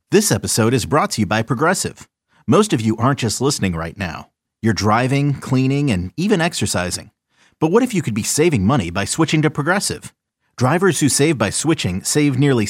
This episode is brought to you by Progressive. Most of you aren't just listening right now. You're driving, cleaning, and even exercising. But what if you could be saving money by switching to Progressive? Drivers who save by switching save nearly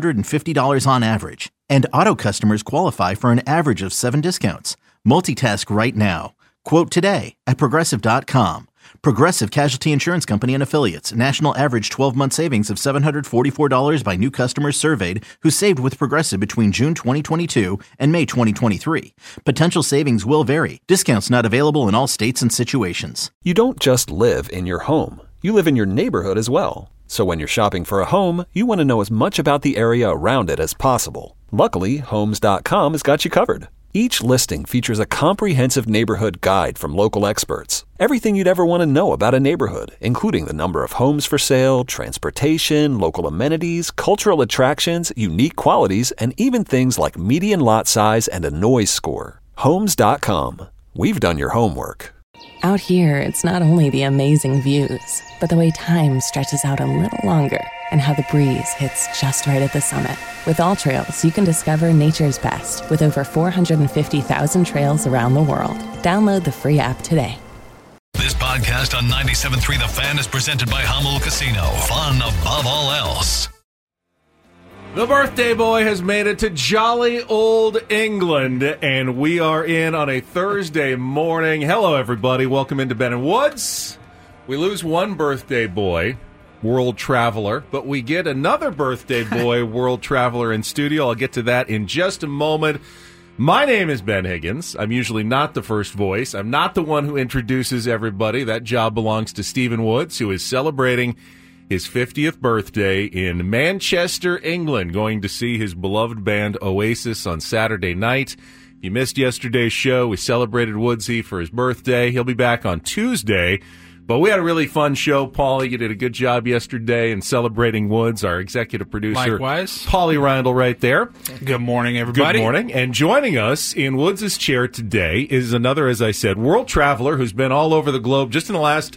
$750 on average. And auto customers qualify for an average of 7 discounts. Multitask right now. Quote today at Progressive.com. Progressive Casualty Insurance Company and Affiliates. National average 12-month savings of $744 by new customers surveyed who saved with Progressive between June 2022 and May 2023. Potential savings will vary. Discounts not available in all states and situations. You don't just live in your home. You live in your neighborhood as well. So when you're shopping for a home, you want to know as much about the area around it as possible. Luckily, Homes.com has got you covered. Each listing features a comprehensive neighborhood guide from local experts. Everything you'd ever want to know about a neighborhood, including the number of homes for sale, transportation, local amenities, cultural attractions, unique qualities, and even things like median lot size and a noise score. Homes.com. We've done your homework. Out here, it's not only the amazing views, but the way time stretches out a little longer and how the breeze hits just right at the summit. With All Trails, you can discover nature's best with over 450,000 trails around the world. Download the free app today. This podcast on 97.3 The Fan is presented by Hamel Casino. Fun above all else. The birthday boy has made it to jolly old England, and we are in on a Thursday morning. Hello, everybody. Welcome into Ben and Woods. We lose one birthday boy, world traveler, but we get another birthday boy, world traveler in studio. I'll get to that in just a moment. My name is Ben Higgins. I'm usually not the first voice. I'm not the one who introduces everybody. That job belongs to Stephen Woods, who is celebrating his 50th birthday in Manchester, England, going to see his beloved band Oasis on Saturday night. If you missed yesterday's show, we celebrated Woodsy for his birthday. He'll be back on Tuesday. But we had a really fun show, Paulie. You did a good job yesterday in celebrating Woods, our executive producer. Likewise. Paulie Rindle right there. Good morning, everybody. Good morning. And joining us in Woods' chair today is another, as I said, world traveler who's been all over the globe just in the last,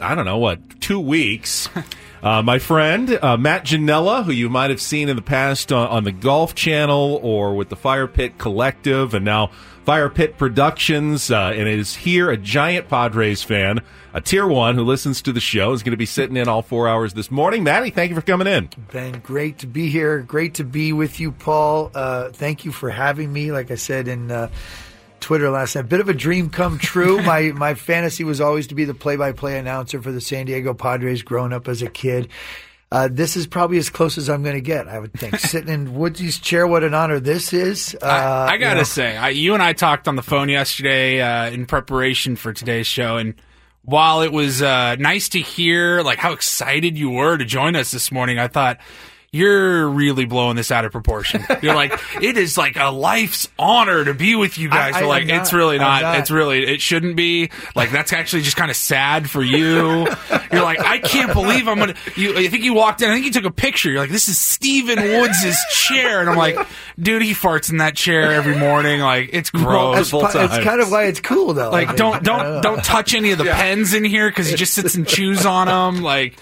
2 weeks. My friend, Matt Ginella, who you might have seen in the past on the Golf Channel or with the Fire Pit Collective and now Fire Pit Productions, and is here, a giant Padres fan, a Tier 1 who listens to the show, is going to be sitting in all 4 hours this morning. Matty, thank you for coming in. Ben, great to be here. Great to be with you, Paul. Thank you for having me. Like I said in Twitter last night, a bit of a dream come true. My fantasy was always to be the play-by-play announcer for the San Diego Padres growing up as a kid. This is probably as close as I'm going to get, I would think. Sitting in Woodsy's chair, what an honor this is. I got to say, you and I talked on the phone yesterday in preparation for today's show, and while it was nice to hear like how excited you were to join us this morning, I thought, you're really blowing this out of proportion. You're like, it is like a life's honor to be with you guys. It's really not. It's really, it shouldn't be. Like, that's actually just kind of sad for you. You're like, I can't believe I'm going to, I think you walked in, I think you took a picture. You're like, this is Stephen Woods' chair. And I'm like, dude, he farts in that chair every morning. Like, it's gross. It's kind of why it's cool, though. Like, don't touch any of the pens in here because he just sits and chews on them. Like,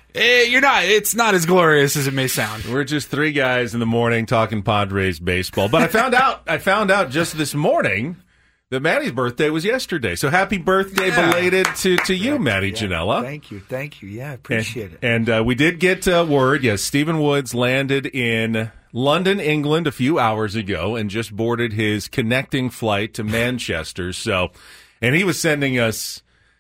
it's not as glorious as it may sound. We're just three guys in the morning talking Padres baseball. But I found out just this morning that Matty's birthday was yesterday. So happy birthday belated to you, Matty Ginella. Thank you. Yeah, I appreciate it. And we did get word, yes, Stephen Woods landed in London, England a few hours ago and just boarded his connecting flight to Manchester. And he was sending us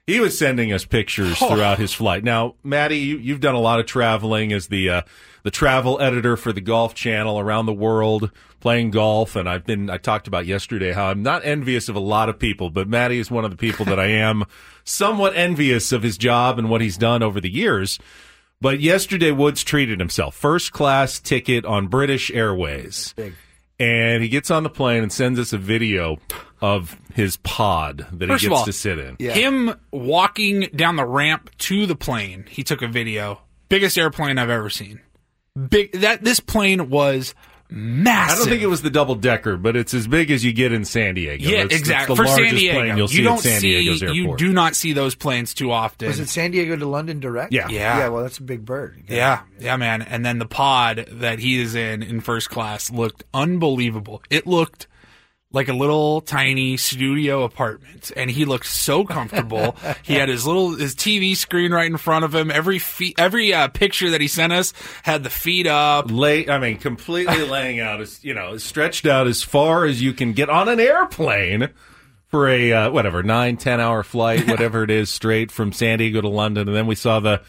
pictures throughout his flight. Now, Matty, you've done a lot of traveling as the travel editor for the Golf Channel around the world, playing golf. And I talked about yesterday how I'm not envious of a lot of people, but Matty is one of the people that I am somewhat envious of his job and what he's done over the years. But yesterday, Woods treated himself. First class ticket on British Airways. Big. And he gets on the plane and sends us a video of his pod that he gets to sit in. Yeah. Him walking down the ramp to the plane, he took a video. Biggest airplane I've ever seen. This plane was massive. I don't think it was the double-decker, but it's as big as you get in San Diego. Yeah, It's exactly. the For San largest Diego, plane you'll see at San Diego's airport. You do not see those planes too often. Was it San Diego to London direct? Yeah. Yeah. Well, that's a big bird. Yeah, man. And then the pod that he is in first class looked unbelievable. It looked like a little tiny studio apartment, and he looked so comfortable. He had his TV screen right in front of him. Every picture that he sent us had the feet up. Completely laying out, stretched out as far as you can get on an airplane for a 9-10 hour flight, whatever it is, straight from San Diego to London. And then we saw the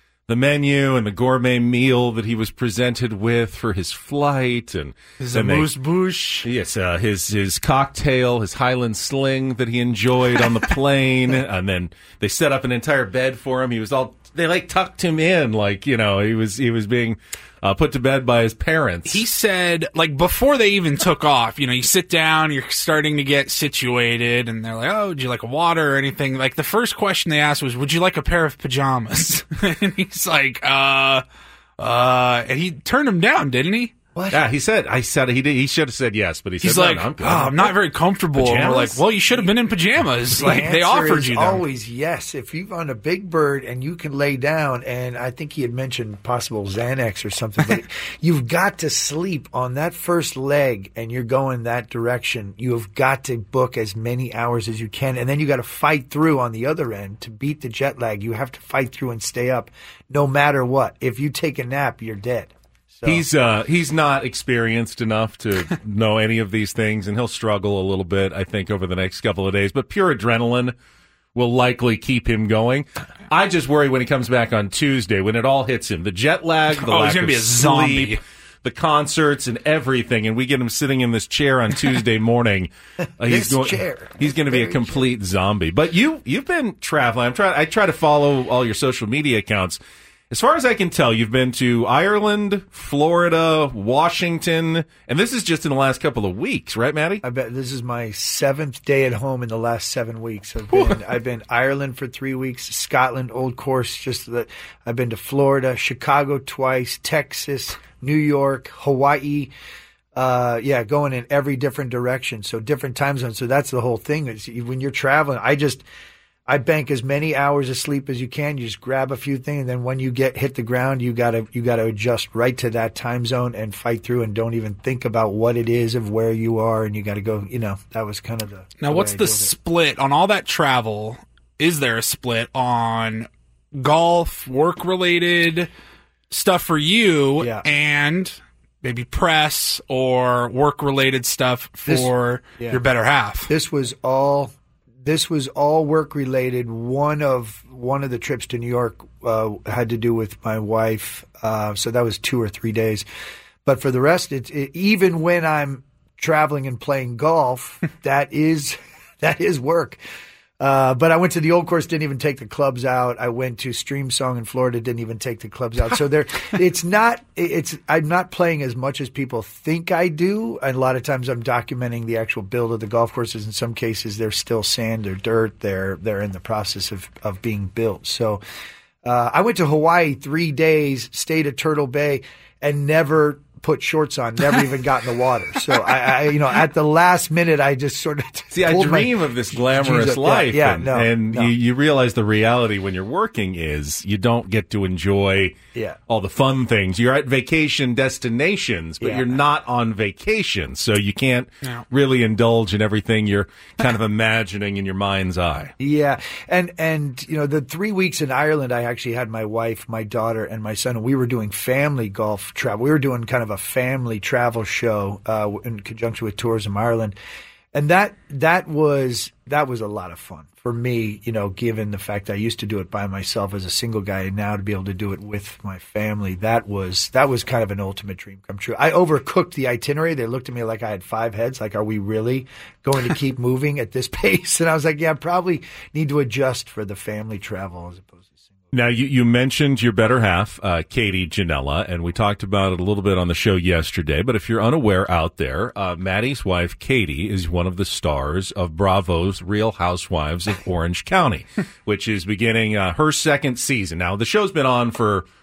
menu and the gourmet meal that he was presented with for his flight, and his amuse-bouche. Yes, his cocktail, his Highland Sling that he enjoyed on the plane, and then they set up an entire bed for him. They tucked him in, he was being put to bed by his parents. He said, before they even took off, you sit down, you're starting to get situated, and they're like, oh, would you like a water or anything? The first question they asked was, would you like a pair of pajamas? And he's like, and he turned him down, didn't he? What? Yeah, he said he should have said yes, but he's said, like, I'm not very comfortable. And we're like, well, you should have been in pajamas. They offered you them. Always yes. If you're on a big bird and you can lay down, and I think he had mentioned possible Xanax or something, but you've got to sleep on that first leg and you're going that direction. You have got to book as many hours as you can, and then you got to fight through on the other end to beat the jet lag. You have to fight through and stay up no matter what. If you take a nap, you're dead. He's not experienced enough to know any of these things, and he'll struggle a little bit, I think, over the next couple of days. But pure adrenaline will likely keep him going. I just worry when he comes back on Tuesday, when it all hits him. The jet lag, the lack he's gonna of be a zombie. sleep, the concerts and everything, and we get him sitting in this chair on Tuesday morning. He's going to be a complete zombie. But you've been traveling. I try to follow all your social media accounts. As far as I can tell, you've been to Ireland, Florida, Washington, and this is just in the last couple of weeks, right, Maddie? I bet this is my 7th day at home in the last 7 weeks. I've been Ireland for 3 weeks, Scotland, Old Course. I've been to Florida, Chicago twice, Texas, New York, Hawaii. Going in every different direction, so different time zones. So that's the whole thing. When you're traveling, I bank as many hours of sleep as you can. You just grab a few things, and then when you hit the ground, you gotta adjust right to that time zone and fight through, and don't even think about what it is of where you are, and you got to go. That was kind of the. Now, what's the split on all that travel? Is there a split on golf, work related stuff for you, and maybe press or work related stuff for your better half? This was all work related. One of the trips to New York had to do with my wife, so that was 2 or 3 days. But for the rest, even when I'm traveling and playing golf, that is work. But I went to the Old Course, didn't even take the clubs out. I went to Streamsong in Florida, didn't even take the clubs out. So I'm not playing as much as people think I do. And a lot of times I'm documenting the actual build of the golf courses. In some cases, they're still sand or dirt. They're in the process of being built. So I went to Hawaii 3 days, stayed at Turtle Bay, and never put shorts on, never even got in the water. So I at the last minute, I just sort of I dream of this glamorous life, you realize the reality when you're working is you don't get to enjoy all the fun things. You're at vacation destinations, but you're not on vacation, so you can't really indulge in everything you're kind of imagining in your mind's eye. Yeah, and the 3 weeks in Ireland, I actually had my wife, my daughter, and my son, and we were doing family golf travel. We were doing kind of a family travel show in conjunction with Tourism Ireland, and that was a lot of fun for me. Given the fact I used to do it by myself as a single guy, and now to be able to do it with my family, that was kind of an ultimate dream come true. I overcooked the itinerary. They looked at me like I had 5 heads. Like, are we really going to keep moving at this pace? And I was like, yeah, probably need to adjust for the family travel as opposed to. Now, you mentioned your better half, Katie Janela, and we talked about it a little bit on the show yesterday. But if you're unaware out there, Maddie's wife, Katie, is one of the stars of Bravo's Real Housewives of Orange County, which is beginning her second season. Now, the show's been on for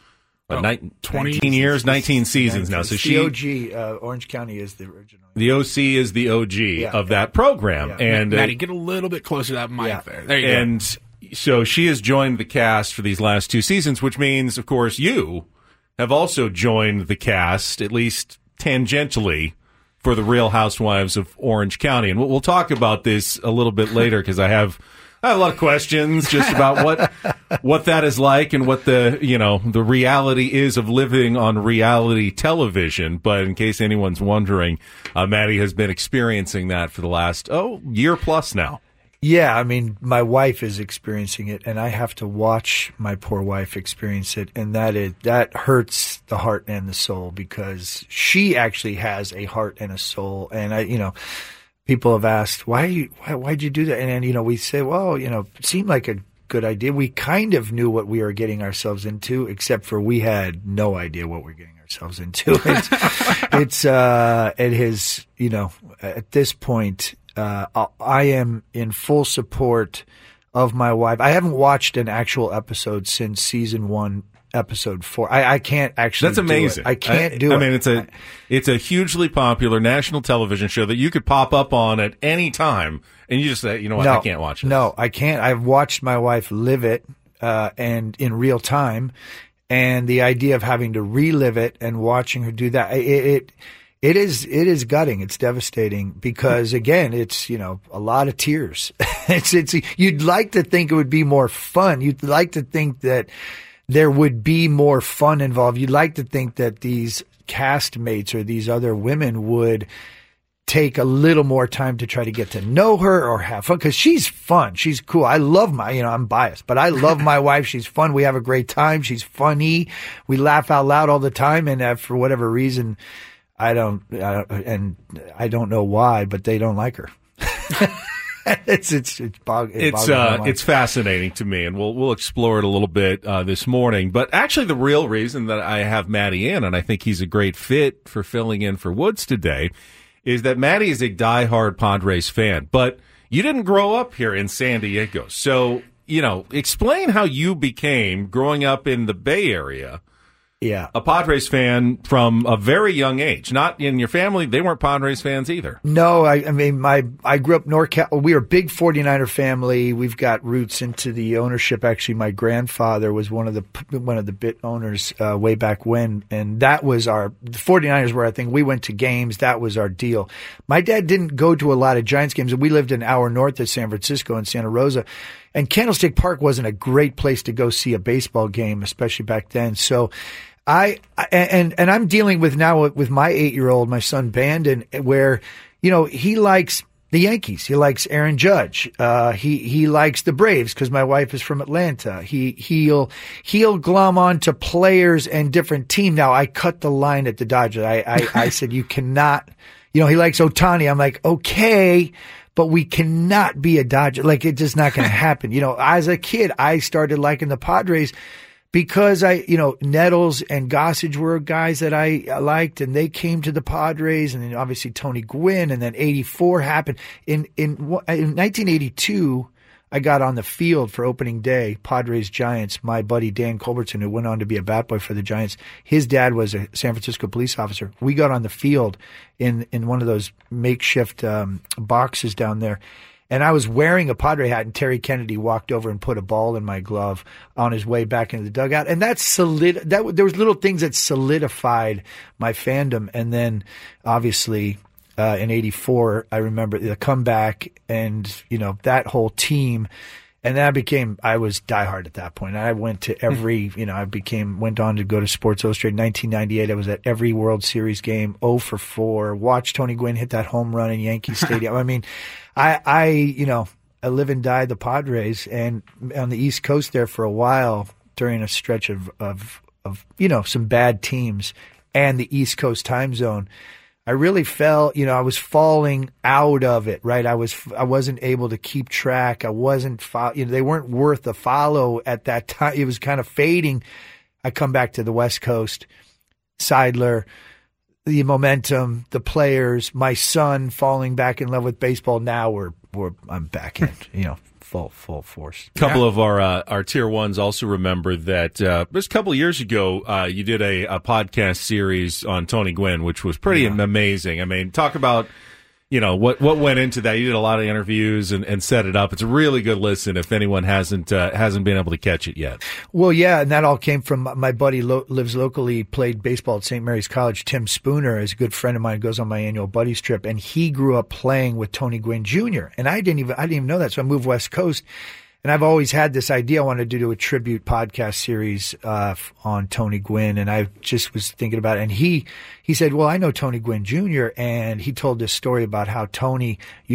19 20 years, 19 seasons now. So the OG, Orange County is the original. The OC is the OG of that program. Yeah. And Maddie, get a little bit closer to that mic there. There you go. And so she has joined the cast for these last 2 seasons, which means, of course, you have also joined the cast, at least tangentially, for the Real Housewives of Orange County. And we'll talk about this a little bit later because I have a lot of questions just about what that is like and what the reality is of living on reality television. But in case anyone's wondering, Maddie has been experiencing that for the last year plus now. Yeah, I mean, my wife is experiencing it, and I have to watch my poor wife experience it, and that hurts the heart and the soul because she actually has a heart and a soul, and people have asked why'd you do that, and we say, well, it seemed like a good idea. We kind of knew what we were getting ourselves into, except for we had no idea what we're getting ourselves into. It has, at this point. I am in full support of my wife. I haven't watched an actual episode since season 1, episode 4. I can't actually. That's amazing. I can't do it. I mean, it's a hugely popular national television show that you could pop up on at any time, and you just say, you know what, I can't watch this. No, I can't. I've watched my wife live it, and in real time, and the idea of having to relive it and watching her do that, It is gutting. It's devastating because again, it's, a lot of tears. You'd like to think it would be more fun. You'd like to think that there would be more fun involved. You'd like to think that these castmates or these other women would take a little more time to try to get to know her or have fun because she's fun. She's cool. I love I'm biased, but I love my wife. She's fun. We have a great time. She's funny. We laugh out loud all the time. And for whatever reason, I don't know why, but they don't like her. It's fascinating to me, and we'll explore it a little bit this morning. But actually, the real reason that I have Maddie in, and I think he's a great fit for filling in for Woods today, is that Maddie is a diehard Padres fan. But you didn't grow up here in San Diego, so explain how you became growing up in the Bay Area. Yeah. A Padres fan from a very young age. Not in your family, they weren't Padres fans either. No, I grew up NorCal. We were a big 49er family. We've got roots into the ownership. Actually, my grandfather was one of the bit owners way back when, and that was the 49ers were our thing. We went to games. That was our deal. My dad didn't go to a lot of Giants games, and we lived an hour north of San Francisco in Santa Rosa. And Candlestick Park wasn't a great place to go see a baseball game, especially back then. So I'm dealing with now with my 8-year-old, my son Bandon, where, he likes the Yankees. He likes Aaron Judge. He likes the Braves because my wife is from Atlanta. He'll glom on to players and different teams. Now I cut the line at the Dodgers. I said, you cannot, he likes Ohtani. I'm like, okay, but we cannot be a Dodger. Like, it's just not going to happen. As a kid, I started liking the Padres because Nettles and Gossage were guys that I liked, and they came to the Padres, and then obviously Tony Gwynn, and then 84 happened. In 1982, I got on the field for opening day, Padres-Giants. My buddy Dan Culbertson, who went on to be a bat boy for the Giants, his dad was a San Francisco police officer. We got on the field in one of those makeshift boxes down there. And I was wearing a Padre hat, and Terry Kennedy walked over and put a ball in my glove on his way back into the dugout. And there was little things that solidified my fandom. And then, obviously, in ~84, I remember the comeback and that whole team. And then I was diehard at that point. I went to every, went on to go to Sports Illustrated. 1998, I was at every World Series game, 0 for 4. Watched Tony Gwynn hit that home run in Yankee Stadium. I mean, I live and die the Padres, and on the East Coast there for a while during a stretch of some bad teams and the East Coast time zone. I really felt, I was falling out of it, right? I wasn't able to keep track. I wasn't, they weren't worth a follow at that time. It was kind of fading. I come back to the West Coast, Seidler, the momentum, the players, my son falling back in love with baseball. Now I'm back in, full force. A couple of our tier ones also remember that just a couple of years ago, you did a podcast series on Tony Gwynn, which was pretty amazing. I mean, talk about, what went into that. You did a lot of interviews and set it up. It's a really good listen if anyone hasn't been able to catch it yet. Well, yeah, and that all came from my buddy lives locally, played baseball at St. Mary's College. Tim Spooner is a good friend of mine, goes on my annual buddies trip, and he grew up playing with Tony Gwynn Jr. And I didn't even know that, so I moved West Coast. And I've always had this idea. I wanted to do a tribute podcast series on Tony Gwynn, and I just was thinking about it. And he said, well, I know Tony Gwynn Jr., and he told this story about how Tony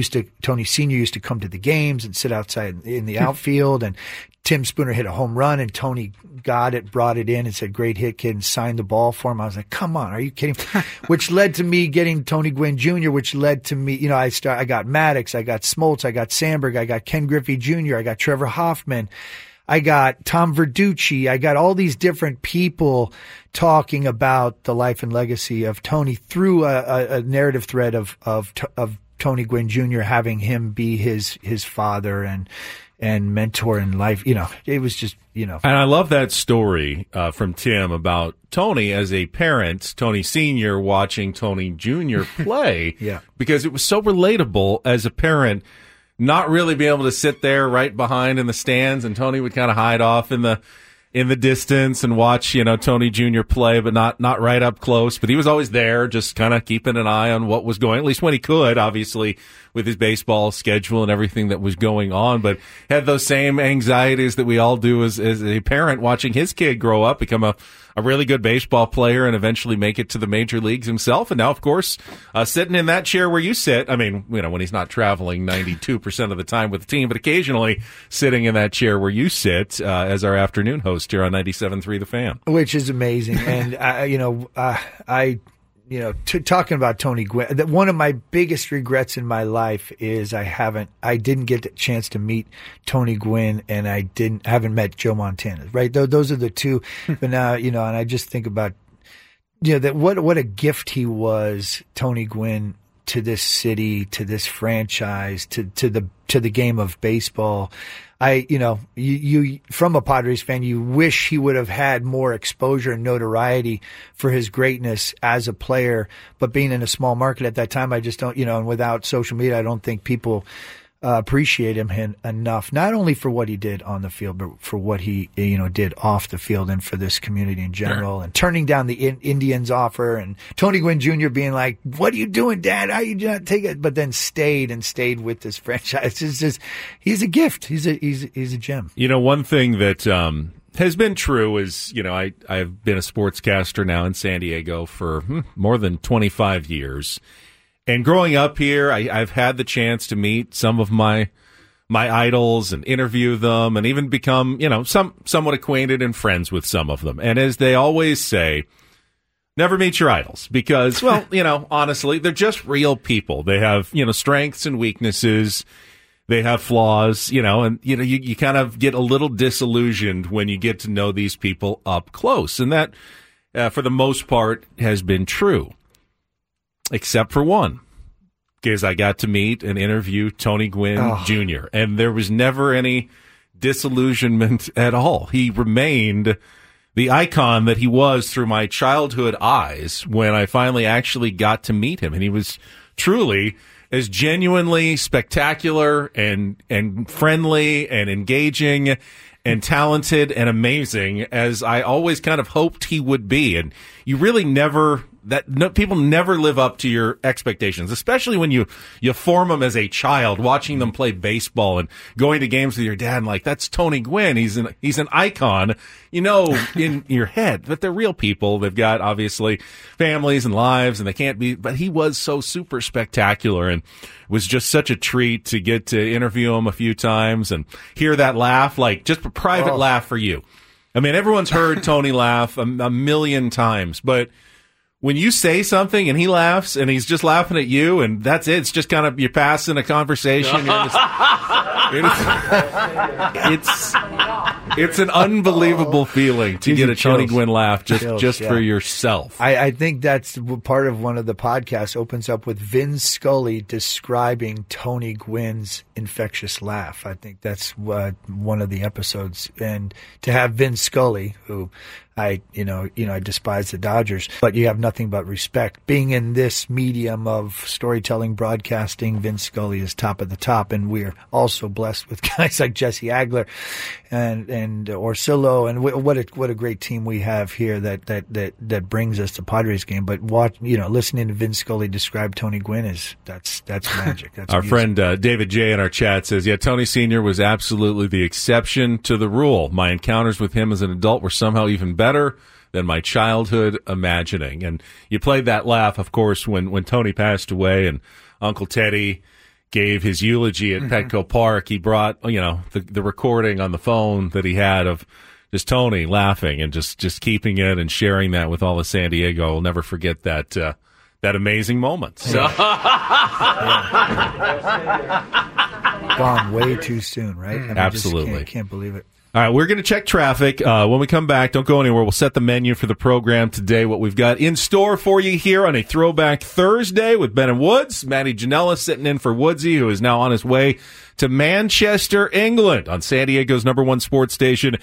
Sr. used to come to the games and sit outside in the outfield, and Tim Spooner hit a home run, and Tony got it, brought it in, and said, great hit, kid, and signed the ball for him. I was like, come on, are you kidding? Which led to me getting Tony Gwynn Jr., which led to me, I got Maddox, I got Smoltz, I got Sandberg, I got Ken Griffey Jr., I got Trevor Hoffman, I got Tom Verducci, I got all these different people talking about the life and legacy of Tony through a narrative thread of Tony Gwynn Jr., having him be his father and mentor in life. It was just, And I love that story from Tim about Tony as a parent, Tony Sr. watching Tony Jr. play. Yeah. Because it was so relatable as a parent, not really being able to sit there right behind in the stands, and Tony would kind of hide off in the distance and watch, Tony Jr. play, but not right up close. But he was always there, just kind of keeping an eye on what was going, at least when he could, obviously, with his baseball schedule and everything that was going on. But had those same anxieties that we all do as a parent watching his kid grow up, become a really good baseball player and eventually make it to the major leagues himself. And now, of course, sitting in that chair where you sit, I mean, when he's not traveling 92% of the time with the team, but occasionally sitting in that chair where you sit as our afternoon host here on 97.3 The Fan. Which is amazing. And, talking about Tony Gwynn, one of my biggest regrets in my life is I didn't get the chance to meet Tony Gwynn, and I haven't met Joe Montana, right? Those are the two. But now, and I just think about, that what a gift he was, Tony Gwynn, to this city, to this franchise, to the game of baseball. You from a Padres fan, you wish he would have had more exposure and notoriety for his greatness as a player. But being in a small market at that time, I just don't, and without social media, I don't think people appreciate him enough, not only for what he did on the field, but for what he, did off the field and for this community in general. Sure. And turning down the Indians offer, and Tony Gwynn Jr. being like, what are you doing, Dad? How you not take it? But then stayed with this franchise. It's just, he's a gift. He's a gem. One thing that, has been true is, I've been a sportscaster now in San Diego for more than 25 years. And growing up here, I've had the chance to meet some of my idols and interview them and even become, somewhat acquainted and friends with some of them. And as they always say, never meet your idols because, honestly, they're just real people. They have, strengths and weaknesses. They have flaws, and, you kind of get a little disillusioned when you get to know these people up close. And that, for the most part, has been true. Except for one, because I got to meet and interview Tony Gwynn Jr., and there was never any disillusionment at all. He remained the icon that he was through my childhood eyes when I finally actually got to meet him, and he was truly as genuinely spectacular and friendly and engaging and talented and amazing as I always kind of hoped he would be. And you really people never live up to your expectations, especially when you form them as a child, watching them play baseball and going to games with your dad and like, that's Tony Gwynn. He's an icon, in your head, but they're real people. They've got obviously families and lives and they can't be, but he was so super spectacular and was just such a treat to get to interview him a few times and hear that laugh, like just a private laugh for you. I mean, everyone's heard Tony laugh a million times, but when you say something and he laughs and he's just laughing at you and that's it, it's just kind of, you're passing a conversation. It's an unbelievable feeling to Gives get you a Tony chills. Gwynn laugh just Chills, for yeah. yourself. I think that's part of one of the podcasts opens up with Vin Scully describing Tony Gwynn's infectious laugh. I think that's one of the episodes. And to have Vin Scully, who I despise the Dodgers, but you have nothing but respect. Being in this medium of storytelling, broadcasting, Vin Scully is top of the top, and we're also blessed with guys like Jesse Agler and Orsillo, and what a great team we have here that brings us to Padres game. But listening to Vin Scully describe Tony Gwynn that's magic. That's Our music. friend David J. in our chat says, yeah, Tony Sr. was absolutely the exception to the rule. My encounters with him as an adult were somehow even better than my childhood imagining. And you played that laugh, of course, when Tony passed away and Uncle Teddy gave his eulogy at Petco Park. He brought, the recording on the phone that he had of just Tony laughing and just keeping it and sharing that with all of San Diego. I'll never forget that amazing moment. So. Gone way too soon, right? I mean, Absolutely. just can't believe it. All right, we're going to check traffic. When we come back, don't go anywhere. We'll set the menu for the program today, what we've got in store for you here on a Throwback Thursday with Ben and Woods. Matty Janela sitting in for Woodsy, who is now on his way to Manchester, England, on San Diego's #1 sports station,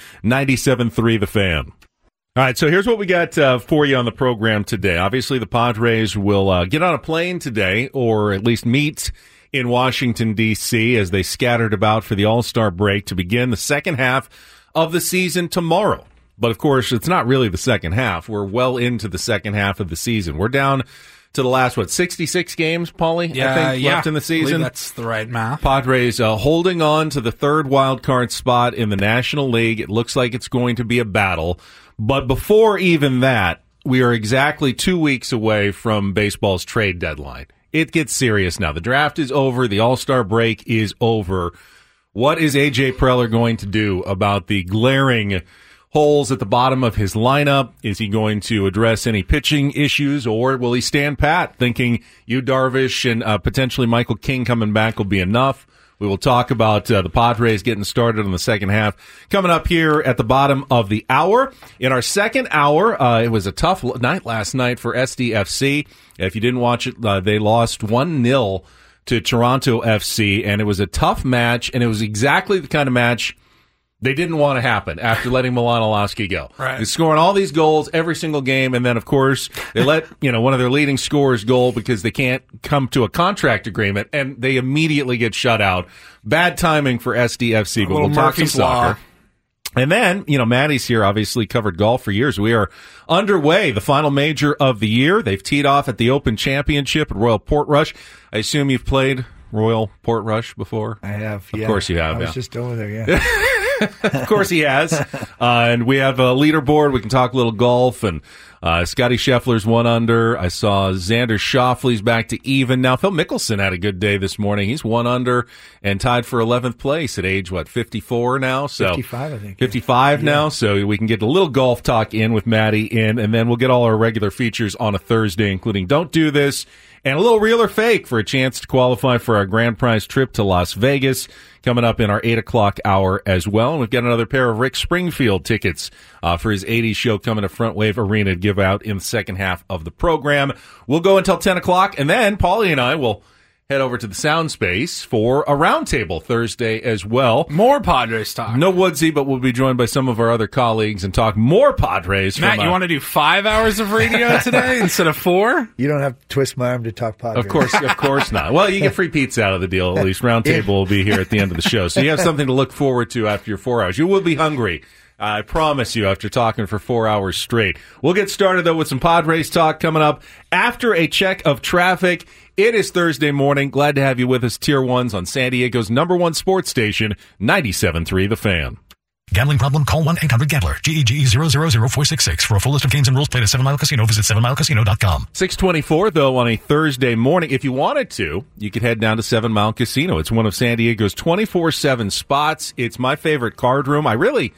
97.3 The Fan. All right, so here's what we got for you on the program today. Obviously, the Padres will get on a plane today, or at least meet in Washington, D.C., as they scattered about for the All-Star break to begin the second half of the season tomorrow. But, of course, it's not really the second half. We're well into the second half of the season. We're down to the last, 66 games, Paulie, I think, left in the season? That's the right math. Padres holding on to the third wild card spot in the National League. It looks like it's going to be a battle. But before even that, we are exactly 2 weeks away from baseball's trade deadline. It gets serious now. The draft is over. The All-Star break is over. What is A.J. Preller going to do about the glaring holes at the bottom of his lineup? Is he going to address any pitching issues, or will he stand pat, thinking Yu Darvish and potentially Michael King coming back will be enough? We will talk about the Padres getting started in the second half coming up here at the bottom of the hour. In our second hour, it was a tough night last night for SDFC. If you didn't watch it, they lost 1-0 to Toronto FC, and it was a tough match, and it was exactly the kind of match they didn't want to happen after letting Milan Olowski go. Right. They're scoring all these goals every single game, and then, of course, they let one of their leading scorers go because they can't come to a contract agreement, and they immediately get shut out. Bad timing for SDFC, but we'll talk some soccer. And then, Maddie's here, obviously covered golf for years. We are underway, the final major of the year. They've teed off at the Open Championship at Royal Portrush. I assume you've played Royal Portrush before? I have, Of course you have, I was yeah. just over there, yeah. Of course he has. And we have a leaderboard. We can talk a little golf. And Scotty Scheffler's 1 under. I saw Xander Schauffele's back to even. Now, Phil Mickelson had a good day this morning. He's 1 under and tied for 11th place at age, 54 now? So 55, I think. 55 now. So we can get a little golf talk in with Maddie in, and then we'll get all our regular features on a Thursday, including Don't Do This and a little Real or Fake for a chance to qualify for our grand prize trip to Las Vegas coming up in our 8 o'clock hour as well. And we've got another pair of Rick Springfield tickets for his 80s show coming to Front Wave Arena to give out in the second half of the program. We'll go until 10 o'clock, and then Paulie and I will head over to the sound space for a roundtable Thursday as well. More Padres talk. No Woodsy, but we'll be joined by some of our other colleagues and talk more Padres. Matt, you want to do 5 hours of radio today instead of 4? You don't have to twist my arm to talk Padres. Of course not. Well, you get free pizza out of the deal, at least. Roundtable will be here at the end of the show. So you have something to look forward to after your 4 hours. You will be hungry, I promise you, after talking for 4 hours straight. We'll get started, though, with some Padres talk coming up after a check of traffic. It is Thursday morning. Glad to have you with us, Tier 1s on San Diego's #1 sports station, 97.3 The Fan. Gambling problem? Call 1-800-GAMBLER. GEGE 0000466. For a full list of games and rules, play at 7 Mile Casino. Visit 7milecasino.com. 6:24, though, on a Thursday morning. If you wanted to, you could head down to 7 Mile Casino. It's one of San Diego's 24/7 spots. It's my favorite card room.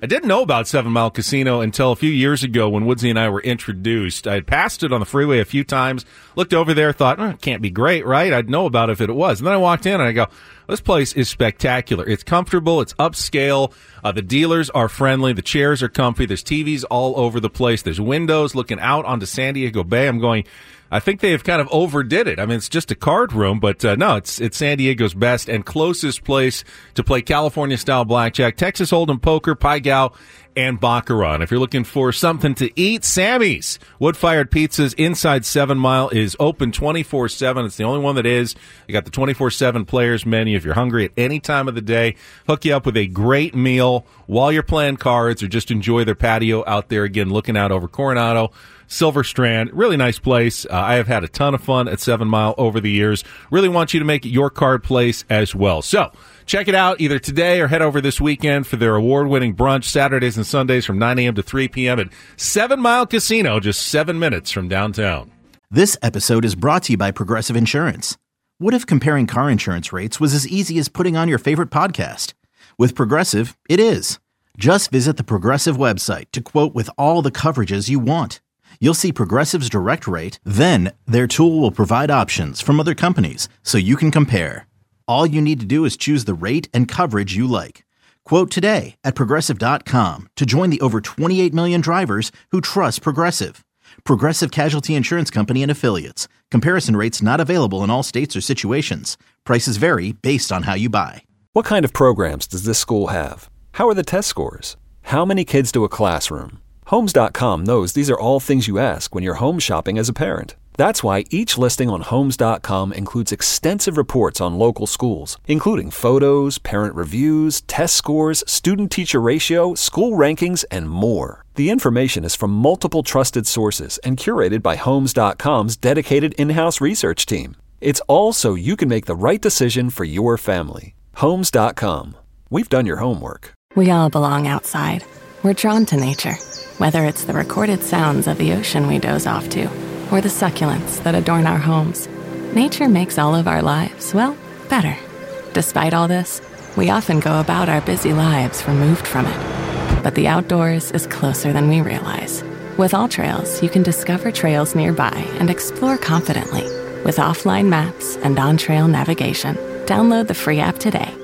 I didn't know about 7 Mile Casino until a few years ago when Woodsy and I were introduced. I had passed it on the freeway a few times, looked over there, thought, it can't be great, right? I'd know about it if it was. And then I walked in and I go, this place is spectacular. It's comfortable. It's upscale. The dealers are friendly. The chairs are comfy. There's TVs all over the place. There's windows looking out onto San Diego Bay. I'm going, I think they have kind of overdid it. I mean, it's just a card room, but no, it's San Diego's best and closest place to play California-style blackjack, Texas Hold'em poker, Pai Gow, and Baccarat. And if you're looking for something to eat, Sammy's Wood-Fired Pizzas inside 7 Mile is open 24/7. It's the only one that is. You got the 24/7 players menu. If you're hungry at any time of the day, hook you up with a great meal while you're playing cards or just enjoy their patio out there, again, looking out over Coronado, Silver Strand. Really nice place. I have had a ton of fun at 7 Mile over the years. Really want you to make it your card place as well. So check it out either today or head over this weekend for their award-winning brunch Saturdays and Sundays from 9 a.m. to 3 p.m. at 7 Mile Casino, just 7 minutes from downtown. This episode is brought to you by Progressive Insurance. What if comparing car insurance rates was as easy as putting on your favorite podcast? With Progressive, it is. Just visit the Progressive website to quote with all the coverages you want. You'll see Progressive's direct rate, then their tool will provide options from other companies so you can compare. All you need to do is choose the rate and coverage you like. Quote today at Progressive.com to join the over 28 million drivers who trust Progressive. Progressive Casualty Insurance Company and Affiliates. Comparison rates not available in all states or situations. Prices vary based on how you buy. What kind of programs does this school have? How are the test scores? How many kids do a classroom? Homes.com knows these are all things you ask when you're home shopping as a parent. That's why each listing on Homes.com includes extensive reports on local schools, including photos, parent reviews, test scores, student-teacher ratio, school rankings, and more. The information is from multiple trusted sources and curated by Homes.com's dedicated in-house research team. It's all so you can make the right decision for your family. Homes.com. We've done your homework. We all belong outside. We're drawn to nature. Whether it's the recorded sounds of the ocean we doze off to, or the succulents that adorn our homes, nature makes all of our lives, well, better. Despite all this, we often go about our busy lives removed from it. But the outdoors is closer than we realize. With AllTrails, you can discover trails nearby and explore confidently. With offline maps and on-trail navigation, download the free app today.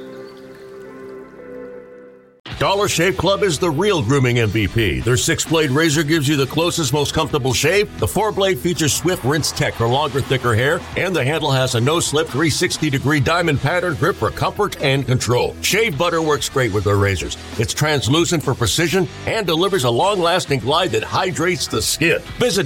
Dollar Shave Club is the real grooming MVP. Their 6-blade razor gives you the closest, most comfortable shave. The 4-blade features swift rinse tech for longer, thicker hair, and the handle has a no-slip 360-degree diamond pattern grip for comfort and control. Shave butter works great with their razors. It's translucent for precision and delivers a long-lasting glide that hydrates the skin. Visit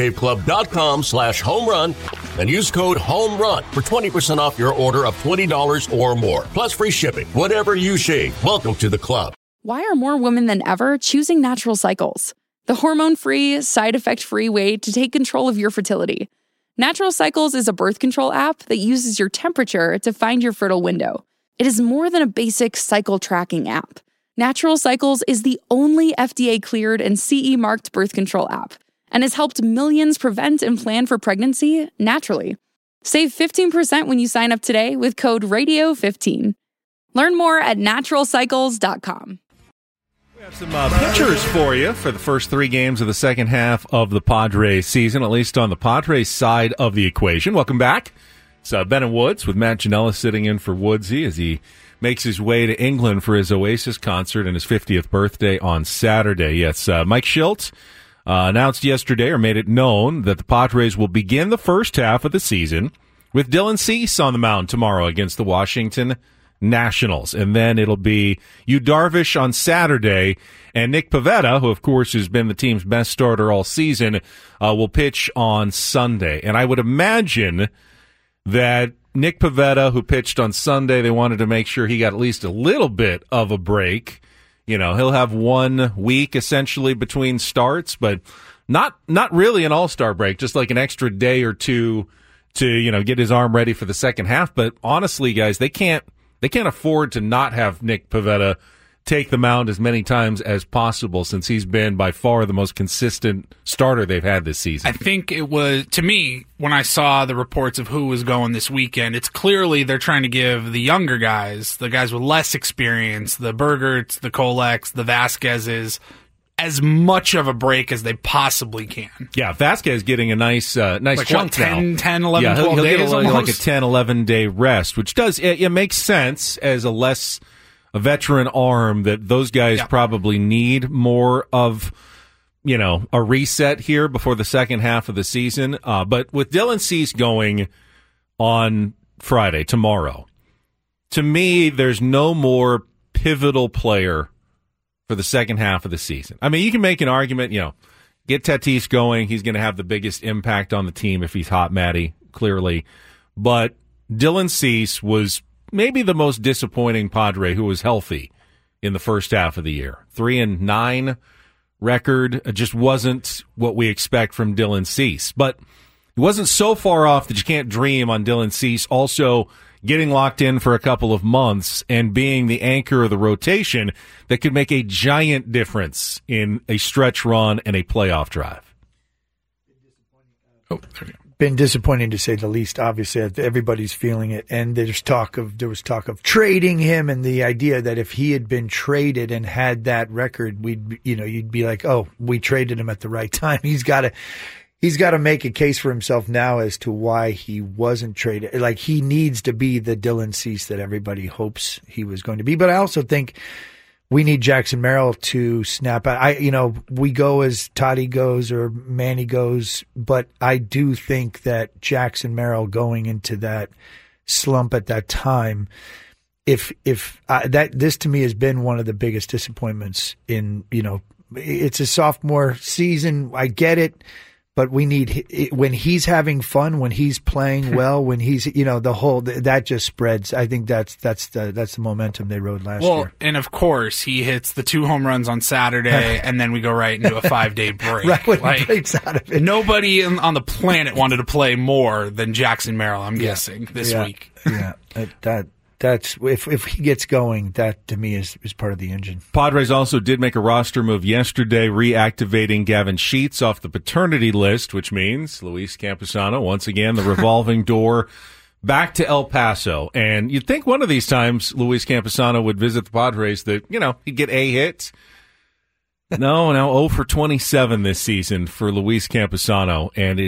DollarShaveClub.com/homerun and use code HOMERUN for 20% off your order of $20 or more, plus free shipping. Whatever you shave, welcome to the club. Why are more women than ever choosing Natural Cycles? The hormone-free, side-effect-free way to take control of your fertility. Natural Cycles is a birth control app that uses your temperature to find your fertile window. It is more than a basic cycle tracking app. Natural Cycles is the only FDA-cleared and CE-marked birth control app and has helped millions prevent and plan for pregnancy naturally. Save 15% when you sign up today with code RADIO15. Learn more at naturalcycles.com. We have some pitchers for you for the first 3 games of the second half of the Padres season, at least on the Padres side of the equation. Welcome back. It's Ben and Woods with Matt Janella sitting in for Woodsy as he makes his way to England for his Oasis concert and his 50th birthday on Saturday. Yes, Mike Shildt announced yesterday, or made it known, that the Padres will begin the first half of the season with Dylan Cease on the mound tomorrow against the Washington Nationals. And then it'll be Yu Darvish on Saturday, and Nick Pivetta, who of course has been the team's best starter all season, will pitch on Sunday. And I would imagine that Nick Pivetta, who pitched on Sunday, they wanted to make sure he got at least a little bit of a break. You know, he'll have 1 week essentially between starts, but not really an all-star break, just like an extra day or two to, you know, get his arm ready for the second half. But honestly, guys, they can't afford to not have Nick Pivetta take the mound as many times as possible since he's been by far the most consistent starter they've had this season. I think it was, to me, when I saw the reports of who was going this weekend, it's clearly they're trying to give the younger guys, the guys with less experience, the Bergerts, the Koleks, the Vasquezes, as much of a break as they possibly can. Yeah, Vasquez getting a nice like chunk 10, 11, yeah, 12 he'll days get almost. like a 10, 11-day rest, which does it makes sense as a veteran arm that those guys probably need more of, a reset here before the second half of the season. But with Dylan Cease going on Friday, tomorrow, to me, there's no more pivotal player for the second half of the season. I mean, you can make an argument, get Tatis going. He's going to have the biggest impact on the team if he's hot, Matty, clearly. But Dylan Cease was maybe the most disappointing Padre who was healthy in the first half of the year. 3-9 record just wasn't what we expect from Dylan Cease. But it wasn't so far off that you can't dream on Dylan Cease also getting locked in for a couple of months and being the anchor of the rotation that could make a giant difference in a stretch run and a playoff drive. Oh, there we go. Been disappointing to say the least. Obviously, everybody's feeling it, and there was talk of trading him, and the idea that if he had been traded and had that record, you'd be like, oh, we traded him at the right time. He's got to make a case for himself now as to why he wasn't traded. Like, he needs to be the Dylan Cease that everybody hopes he was going to be. But I also think we need Jackson Merrill to snap out. We go as Toddy goes or Manny goes, but I do think that Jackson Merrill going into that slump at that time, this to me has been one of the biggest disappointments in, it's a sophomore season. I get it. But we need it when he's having fun, when he's playing well, when he's that just spreads. I think that's the momentum they rode last year. Well, and of course he hits the 2 home runs on Saturday, and then we go right into a 5-day break. Right when he breaks out of it. Nobody on the planet wanted to play more than Jackson Merrill. I'm guessing this week. Yeah, that's if he gets going, that to me is part of the engine. Padres also did make a roster move yesterday, reactivating Gavin Sheets off the paternity list, which means Luis Campusano, once again, the revolving door back to El Paso. And you'd think one of these times Luis Campusano would visit the Padres that, he'd get a hit. No, now 0 for 27 this season for Luis Campusano. And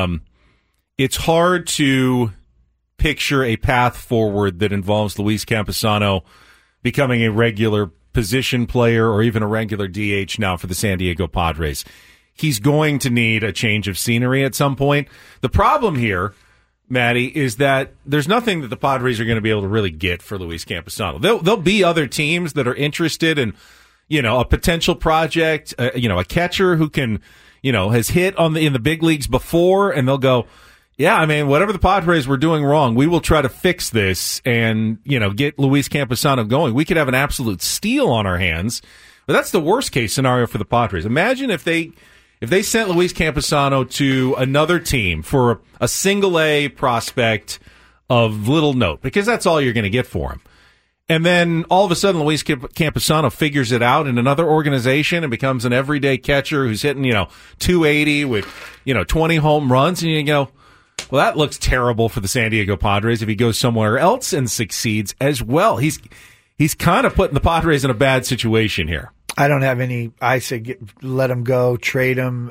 it's hard to picture a path forward that involves Luis Campusano becoming a regular position player or even a regular DH now for the San Diego Padres. He's going to need a change of scenery at some point. The problem here, Matty, is that there's nothing that the Padres are going to be able to really get for Luis Campusano. There'll be other teams that are interested in, a potential project, a catcher who can, has hit in the big leagues before, and they'll go, yeah, I mean, whatever the Padres were doing wrong, we will try to fix this and, get Luis Campusano going. We could have an absolute steal on our hands. But that's the worst case scenario for the Padres. Imagine if they sent Luis Campusano to another team for a single-A prospect of little note, because that's all you're going to get for him. And then all of a sudden Luis Campusano figures it out in another organization and becomes an everyday catcher who's hitting, 280 with, 20 home runs, and you go, well, that looks terrible for the San Diego Padres if he goes somewhere else and succeeds as well. He's kind of putting the Padres in a bad situation here. I don't have any. I say let him go, trade him.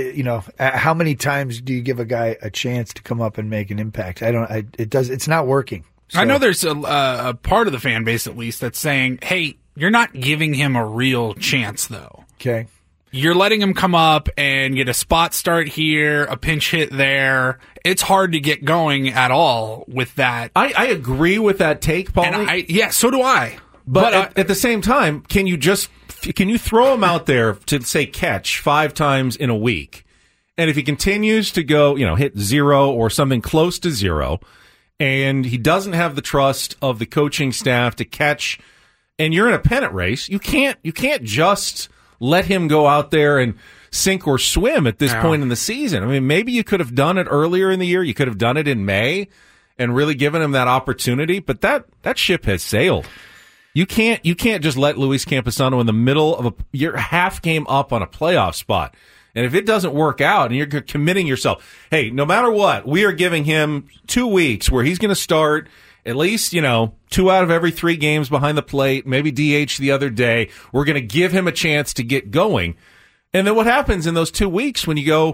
How many times do you give a guy a chance to come up and make an impact? It's not working. So. I know there's a part of the fan base, at least, that's saying, hey, you're not giving him a real chance, though. Okay. You're letting him come up and get a spot start here, a pinch hit there. It's hard to get going at all with that. I agree with that take, Paulie. Yeah, so do I. But at the same time, can you throw him out there to, say, catch 5 times in a week? And if he continues to go, hit 0 or something close to 0, and he doesn't have the trust of the coaching staff to catch, and you're in a pennant race, you can't just let him go out there and sink or swim at this point in the season. I mean, maybe you could have done it earlier in the year. You could have done it in May and really given him that opportunity, but that ship has sailed. You can't just let Luis Campusano in the middle of you're half game up on a playoff spot. And if it doesn't work out and you're committing yourself, hey, no matter what, we are giving him 2 weeks where he's going to start at least, 2 out of every 3 games behind the plate, maybe DH the other day. We're going to give him a chance to get going. And then what happens in those 2 weeks when you go,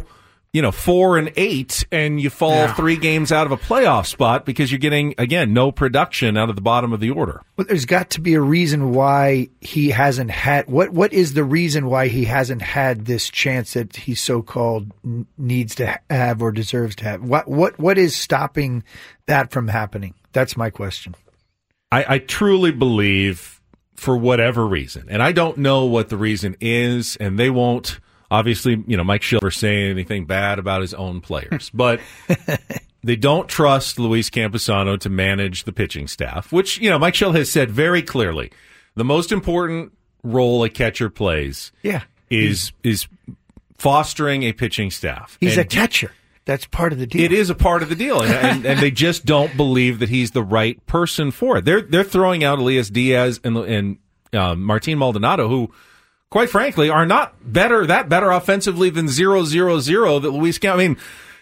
4-8 and you fall 3 games out of a playoff spot because you're getting, again, no production out of the bottom of the order? Well, there's got to be a reason why he hasn't had, what is the reason why he hasn't had this chance that he so-called needs to have or deserves to have? What is stopping that from happening? That's my question. I truly believe, for whatever reason, and I don't know what the reason is, and they won't, obviously, Mike Shilver saying anything bad about his own players, but they don't trust Luis Campusano to manage the pitching staff, which, Mike Shilver has said very clearly, the most important role a catcher plays is fostering a pitching staff. He's a catcher. That's part of the deal. It is a part of the deal, and they just don't believe that he's the right person for it. They're throwing out Elias Diaz and Martin Maldonado, who, quite frankly, are not better offensively than 0-0-0 that Luis Campusano. I mean,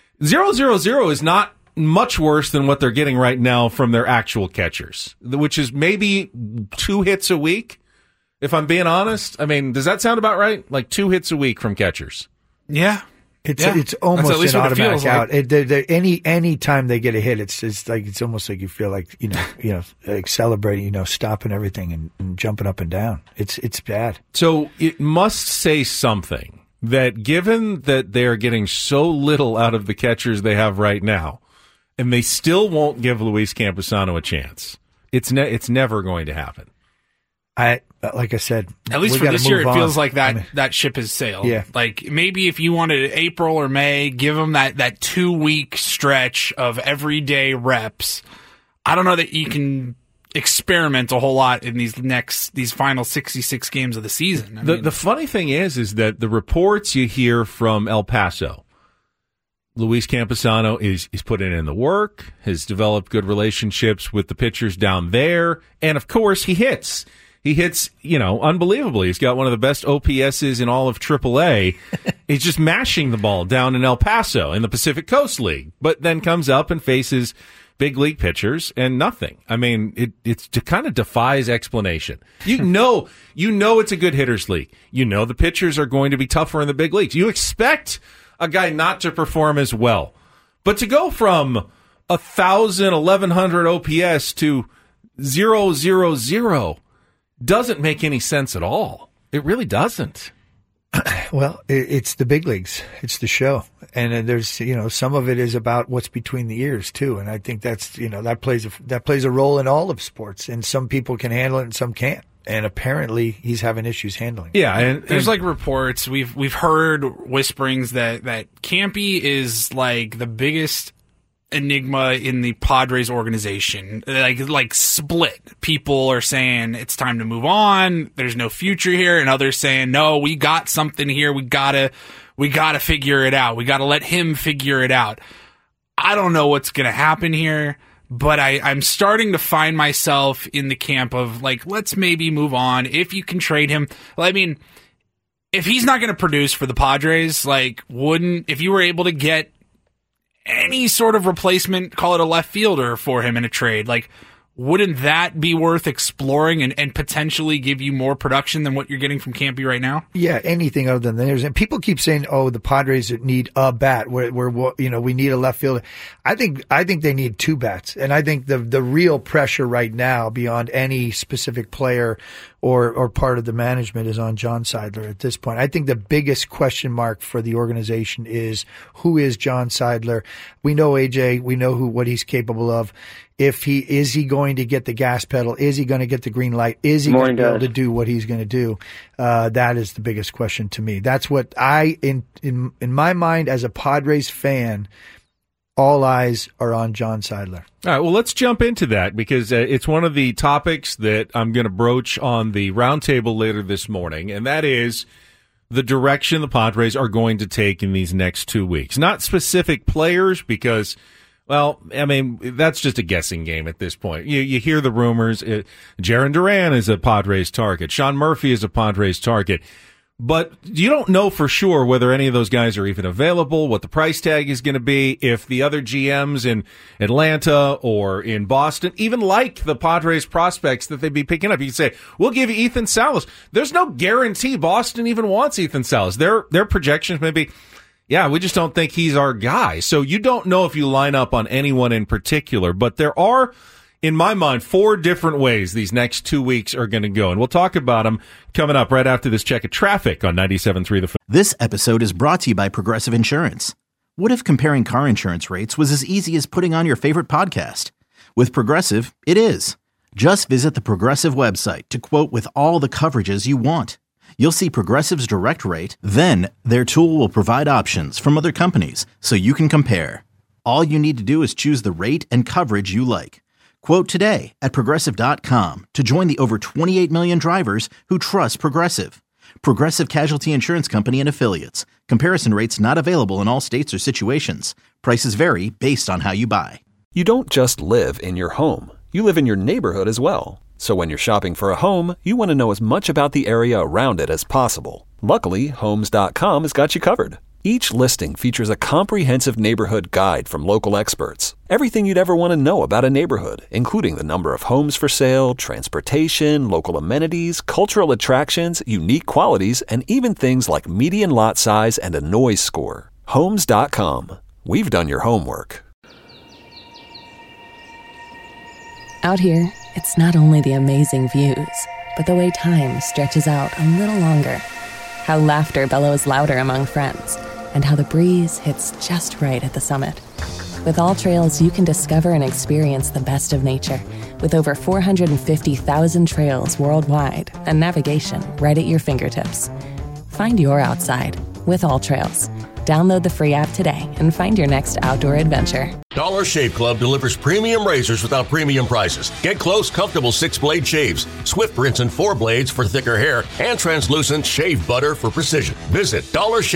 0-0-0 is not much worse than what they're getting right now from their actual catchers, which is maybe 2 hits a week, if I'm being honest. I mean, does that sound about right? Like 2 hits a week from catchers. Yeah. It's almost an automatic out. Any time they get a hit, it's almost like you feel like like celebrating, stopping everything and jumping up and down. It's bad. So it must say something that, given that they're getting so little out of the catchers they have right now, and they still won't give Luis Campusano a chance, it's never going to happen. Like I said, at least for this year, it feels like that ship has sailed. Yeah. Like, maybe if you wanted April or May, give them that 2-week stretch of everyday reps. I don't know that you can experiment a whole lot in these final 66 games of the season. The funny thing is that the reports you hear from El Paso, Luis Campusano is putting in the work, has developed good relationships with the pitchers down there, and of course he hits. He hits, unbelievably. He's got one of the best OPSs in all of AAA. He's just mashing the ball down in El Paso in the Pacific Coast League, but then comes up and faces big league pitchers and nothing. I mean, it kind of defies explanation. You know it's a good hitters league. The pitchers are going to be tougher in the big leagues. You expect a guy not to perform as well, but to go from 1,000, 1,100 OPS to 0-0-0 doesn't make any sense at all. It really doesn't. Well, it's the big leagues. It's the show. And there's, some of it is about what's between the ears too. And I think that's, that plays a role in all of sports. And some people can handle it and some can't. And apparently he's having issues handling it. Yeah. And there's reports. We've heard whisperings that Campy is like the biggest enigma in the Padres organization. Like split. People are saying it's time to move on. There's no future here, and others saying no, we got something here. We gotta figure it out. We gotta let him figure it out. I don't know what's gonna happen here, but I'm starting to find myself in the camp of let's maybe move on if you can trade him. I mean, if he's not gonna produce for the Padres, if you were able to get any sort of replacement, call it a left fielder for him in a trade, wouldn't that be worth exploring and potentially give you more production than what you're getting from Campy right now? Yeah, anything other than theirs. And people keep saying, the Padres need a bat. We need a left fielder. I think they need 2 bats. And I think the real pressure right now, beyond any specific player or part of the management, is on John Seidler at this point. I think the biggest question mark for the organization is, who is John Seidler? We know AJ. We know what he's capable of. Is he going to get the gas pedal? Is he going to get the green light? Is he going to be able to do what he's going to do? That is the biggest question to me. That's what in my mind as a Padres fan, all eyes are on John Seidler. All right, well, let's jump into that because it's one of the topics that I'm going to broach on the roundtable later this morning, and that is the direction the Padres are going to take in these next 2 weeks. Not specific players because, Well, I mean, that's just a guessing game at this point. You hear the rumors. Jarren Duran is a Padres target. Sean Murphy is a Padres target. But you don't know for sure whether any of those guys are even available, what the price tag is going to be, if the other GMs in Atlanta or in Boston even like the Padres prospects that they'd be picking up. You can say, we'll give you Ethan Salas. There's no guarantee Boston even wants Ethan Salas. Their projections may be, yeah, we just don't think he's our guy. So you don't know if you line up on anyone in particular, but there are, in my mind, 4 different ways these next 2 weeks are going to go. And we'll talk about them coming up right after this check of traffic on 97.3 The Fan. This episode is brought to you by Progressive Insurance. What if comparing car insurance rates was as easy as putting on your favorite podcast? With Progressive, it is. Just visit the Progressive website to quote with all the coverages you want. You'll see Progressive's direct rate, then their tool will provide options from other companies so you can compare. All you need to do is choose the rate and coverage you like. Quote today at Progressive.com to join the over 28 million drivers who trust Progressive. Progressive Casualty Insurance Company and Affiliates. Comparison rates not available in all states or situations. Prices vary based on how you buy. You don't just live in your home. You live in your neighborhood as well. So when you're shopping for a home, you want to know as much about the area around it as possible. Luckily, Homes.com has got you covered. Each listing features a comprehensive neighborhood guide from local experts. Everything you'd ever want to know about a neighborhood, including the number of homes for sale, transportation, local amenities, cultural attractions, unique qualities, and even things like median lot size and a noise score. Homes.com. We've done your homework. Out here, it's not only the amazing views, but the way time stretches out a little longer. How laughter bellows louder among friends, and how the breeze hits just right at the summit. With All Trails, you can discover and experience the best of nature, with over 450,000 trails worldwide and navigation right at your fingertips. Find your outside with All Trails. Download the free app today and find your next outdoor adventure. Dollar Shave Club delivers premium razors without premium prices. Get close, comfortable 6-blade shaves, swift rinse and 4 blades for thicker hair, and translucent shave butter for precision. Visit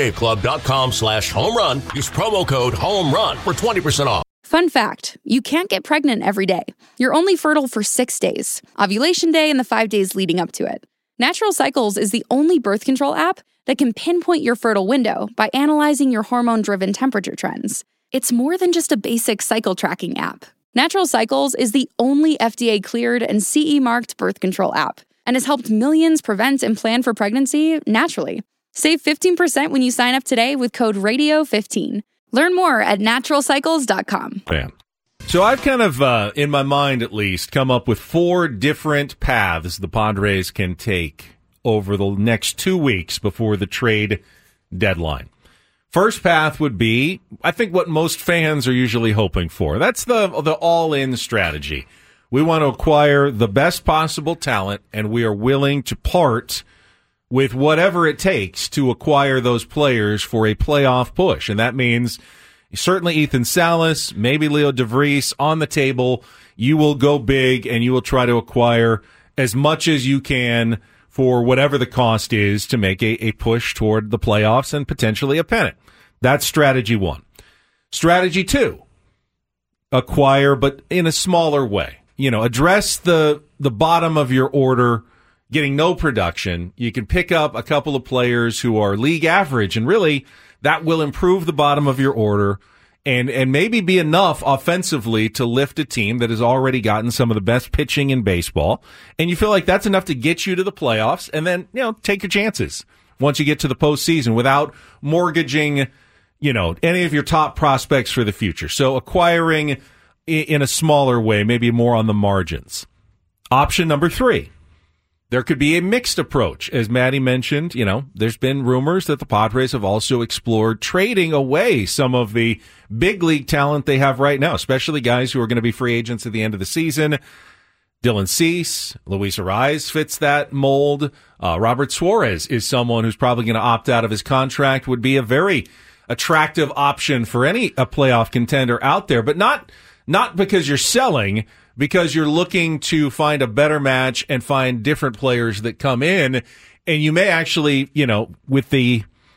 dollarshaveclub.com/home-run. Use promo code HOME-RUN for 20% off. Fun fact, you can't get pregnant every day. You're only fertile for 6 days, ovulation day and the 5 days leading up to it. Natural Cycles is the only birth control app that can pinpoint your fertile window by analyzing your hormone-driven temperature trends. It's more than just a basic cycle tracking app. Natural Cycles is the only FDA-cleared and CE-marked birth control app and has helped millions prevent and plan for pregnancy naturally. Save 15% when you sign up today with code RADIO15. Learn more at naturalcycles.com. Man. So I've kind of, in my mind at least, come up with 4 different paths the Padres can take over the next 2 weeks before the trade deadline. First path would be, I think, what most fans are usually hoping for. That's the all-in strategy. We want to acquire the best possible talent, and we are willing to part with whatever it takes to acquire those players for a playoff push. And that means certainly Ethan Salas, maybe Leo DeVries on the table. You will go big, and you will try to acquire as much as you can for whatever the cost is to make a push toward the playoffs and potentially a pennant. That's strategy 1. Strategy 2, acquire, but in a smaller way. You know, address the bottom of your order, getting no production. You can pick up a couple of players who are league average, and really that will improve the bottom of your order and maybe be enough offensively to lift a team that has already gotten some of the best pitching in baseball. And you feel like that's enough to get you to the playoffs, and then, you know, take your chances once you get to the postseason without mortgaging, you know, any of your top prospects for the future. So acquiring in a smaller way, maybe more on the margins. Option number 3. There could be a mixed approach. As Maddie mentioned, you know, there's been rumors that the Padres have also explored trading away some of the big league talent they have right now, especially guys who are going to be free agents at the end of the season. Dylan Cease, Luis Arraez fits that mold. Robert Suarez is someone who's probably going to opt out of his contract, would be a very attractive option for a playoff contender out there, but not because you're selling, because you're looking to find a better match and find different players that come in. And you may actually, you know, with the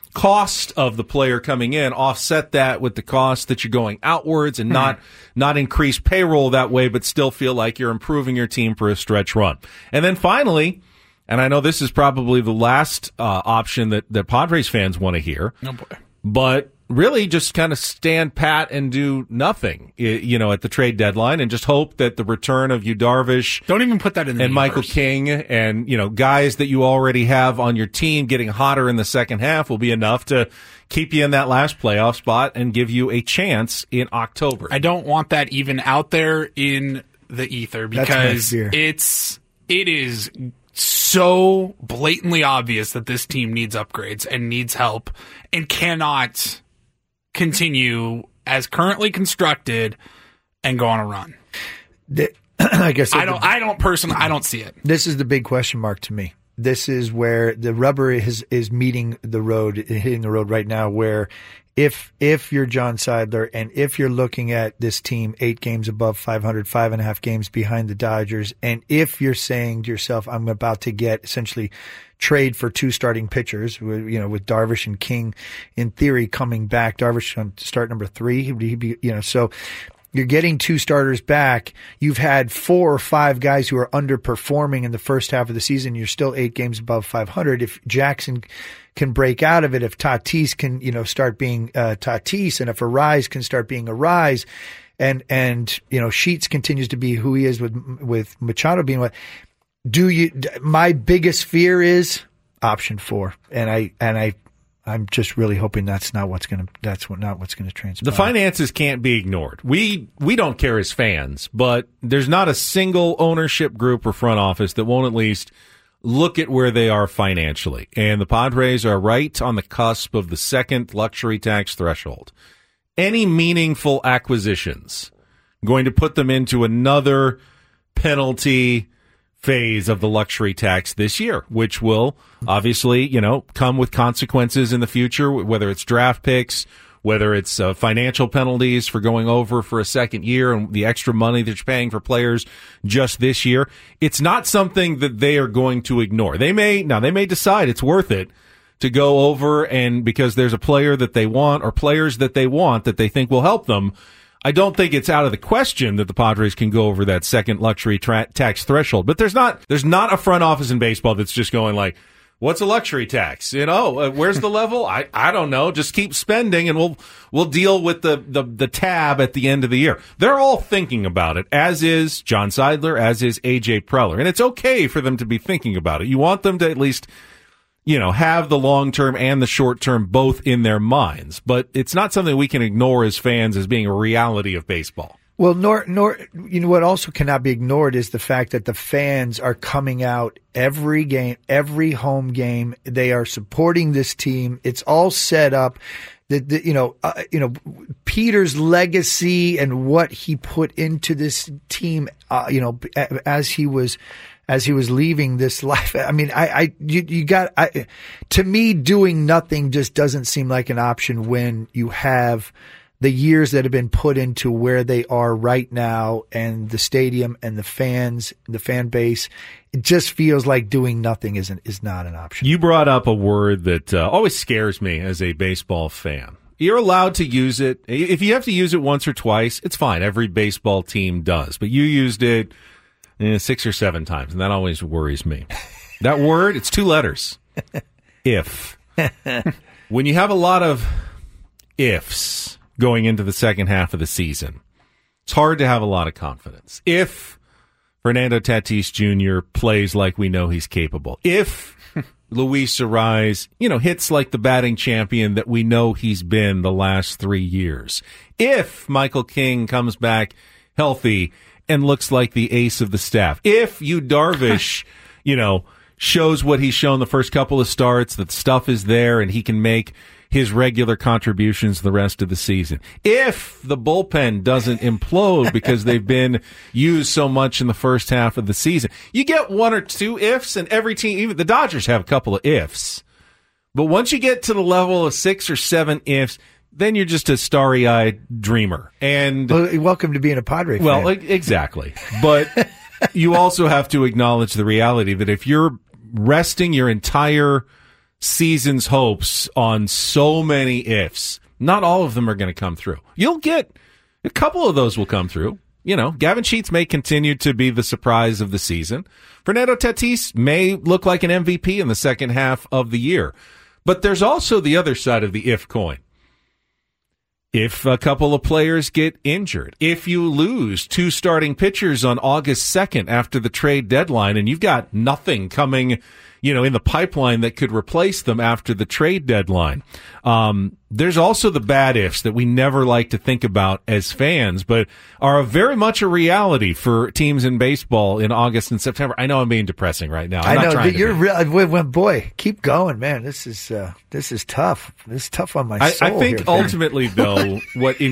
cost of the player coming in, offset that with the cost that you're going outwards and not increase payroll that way, but still feel like you're improving your team for a stretch run. And then finally, and I know this is probably the last option that Padres fans want to hear, Oh boy. but really just kind of stand pat and do nothing, at the trade deadline, and just hope that the return of Yu Darvish, Don't even put that in the and Michael universe. King, and guys that you already have on your team getting hotter in the second half will be enough to keep you in that last playoff spot and give you a chance in October. I don't want that even out there in the ether because it is so blatantly obvious that this team needs upgrades and needs help and cannot continue as currently constructed and go on a run. I guess I don't see it. This is the big question mark to me. This is where the rubber is meeting the road, hitting the road right now, where if you're John Seidler and if you're looking at this team 8 games above 500, 5.5 games behind the Dodgers, and if you're saying to yourself, I'm about to get essentially trade for 2 starting pitchers, with Darvish and King in theory coming back, Darvish on start number 3, he'd be, so you're getting 2 starters back. You've had 4 or 5 guys who are underperforming in the first half of the season. You're still 8 games above 500. If Jackson can break out of it, if Tatis can, start being Tatis, and if Arise can start being Arise, and Sheets continues to be who he is with Machado being what. My biggest fear is option 4, and I'm just really hoping that's not what's going to transpire. The finances can't be ignored. We don't care as fans, but there's not a single ownership group or front office that won't at least look at where they are financially. And the Padres are right on the cusp of the second luxury tax threshold. Any meaningful acquisitions going to put them into another penalty phase of the luxury tax this year, which will obviously, come with consequences in the future, whether it's draft picks, whether it's financial penalties for going over for a second year and the extra money that you're paying for players just this year. It's not something that they are going to ignore. They may decide it's worth it to go over, and because there's a player that they want or players that they want that they think will help them. I don't think it's out of the question that the Padres can go over that second luxury tax threshold. But there's not a front office in baseball that's just going like, what's a luxury tax? Where's the level? I don't know. Just keep spending, and we'll deal with the tab at the end of the year. They're all thinking about it, as is John Seidler, as is AJ Preller, and it's okay for them to be thinking about it. You want them to at least have the long term and the short term both in their minds, but it's not something we can ignore as fans as being a reality of baseball. Well, nor what also cannot be ignored is the fact that the fans are coming out every game, every home game. They are supporting this team. It's all set up. Peter's legacy and what he put into this team, as he was leaving this life. I mean, to me, doing nothing just doesn't seem like an option when you have the years that have been put into where they are right now, and the stadium and the fans, the fan base. It just feels like doing nothing is not an option. You brought up a word that always scares me as a baseball fan. You're allowed to use it. If you have to use it once or twice, it's fine. Every baseball team does. But you used it 6 or 7 times, and that always worries me. That word, it's 2 letters. If. When you have a lot of ifs going into the second half of the season, it's hard to have a lot of confidence. If Fernando Tatis Jr. plays like we know he's capable, if Luis Arise, hits like the batting champion that we know he's been the last 3 years, if Michael King comes back healthy and looks like the ace of the staff, if Yu Darvish, shows what he's shown the first couple of starts, that stuff is there and he can make his regular contributions the rest of the season. If the bullpen doesn't implode because they've been used so much in the first half of the season. You get 1 or 2 ifs, and every team, even the Dodgers, have a couple of ifs. But once you get to the level of 6 or 7 ifs, then you're just a starry-eyed dreamer. And welcome to being a Padre fan. Well, exactly. But you also have to acknowledge the reality that if you're resting your entire season's hopes on so many ifs. Not all of them are going to come through. You'll get a couple of those will come through. You know, Gavin Sheets may continue to be the surprise of the season. Fernando Tatis may look like an MVP in the second half of the year. But there's also the other side of the if coin. If a couple of players get injured, if you lose 2 starting pitchers on August 2nd after the trade deadline, and you've got nothing coming, in the pipeline that could replace them after the trade deadline. There's also the bad ifs that we never like to think about as fans, but are very much a reality for teams in baseball in August and September. I know I'm being depressing right now. I know you're real. Boy, keep going, man. This is tough. This is tough on my soul. I think ultimately, though, what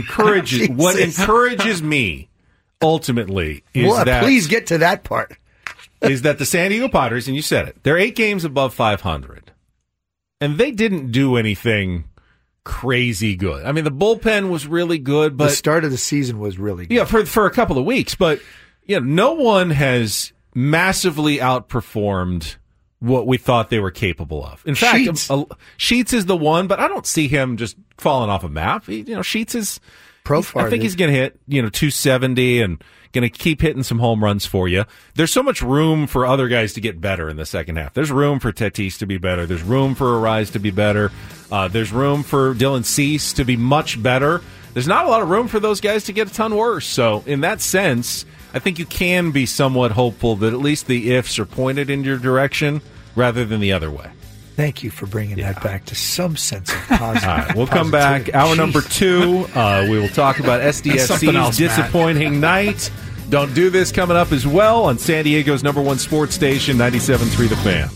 encourages me ultimately is that. Please get to that part. Is that the San Diego Padres, and you said it, they're 8 games above 500. And they didn't do anything crazy good. I mean, the bullpen was really good, but the start of the season was really good. Yeah, for a couple of weeks, but no one has massively outperformed what we thought they were capable of. In fact, Sheets is the one, but I don't see him just falling off a map. Sheets is profile. I think he's going to hit 270 and going to keep hitting some home runs for you. There's so much room for other guys to get better in the second half. There's room for Tatis to be better. There's room for Arise to be better. There's room for Dylan Cease to be much better. There's not a lot of room for those guys to get a ton worse. So in that sense, I think you can be somewhat hopeful that at least the ifs are pointed in your direction rather than the other way. Thank you for bringing that back to some sense of positive. All right, we'll come back. Hour number 2. We will talk about SDSC's disappointing night. Don't Do This coming up as well on San Diego's #1 sports station, 97.3 The Fan.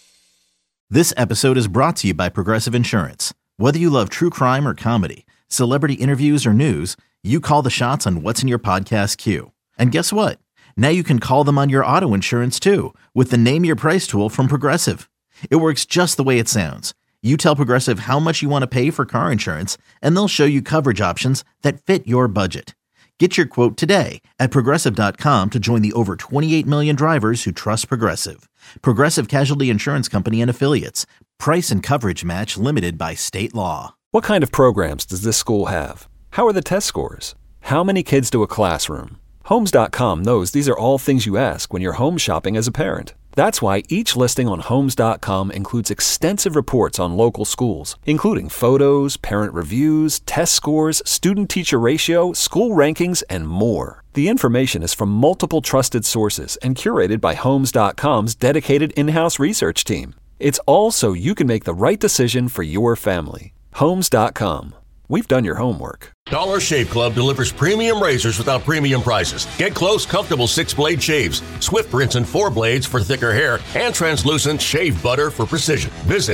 This episode is brought to you by Progressive Insurance. Whether you love true crime or comedy, celebrity interviews or news, you call the shots on what's in your podcast queue. And guess what? Now you can call them on your auto insurance too with the Name Your Price tool from Progressive. It works just the way it sounds. You tell Progressive how much you want to pay for car insurance, and they'll show you coverage options that fit your budget. Get your quote today at Progressive.com to join the over 28 million drivers who trust Progressive. Progressive Casualty Insurance Company and Affiliates. Price and coverage match limited by state law. What kind of programs does this school have? How are the test scores? How many kids do a classroom? Homes.com knows these are all things you ask when you're home shopping as a parent. That's why each listing on Homes.com includes extensive reports on local schools, including photos, parent reviews, test scores, student-teacher ratio, school rankings, and more. The information is from multiple trusted sources and curated by Homes.com's dedicated in-house research team. It's all so you can make the right decision for your family. Homes.com. We've done your homework. Dollar Shave Club delivers premium razors without premium prices. Get close, comfortable 6-blade shaves, swift rinse and 4 blades for thicker hair, and translucent shave butter for precision. Visit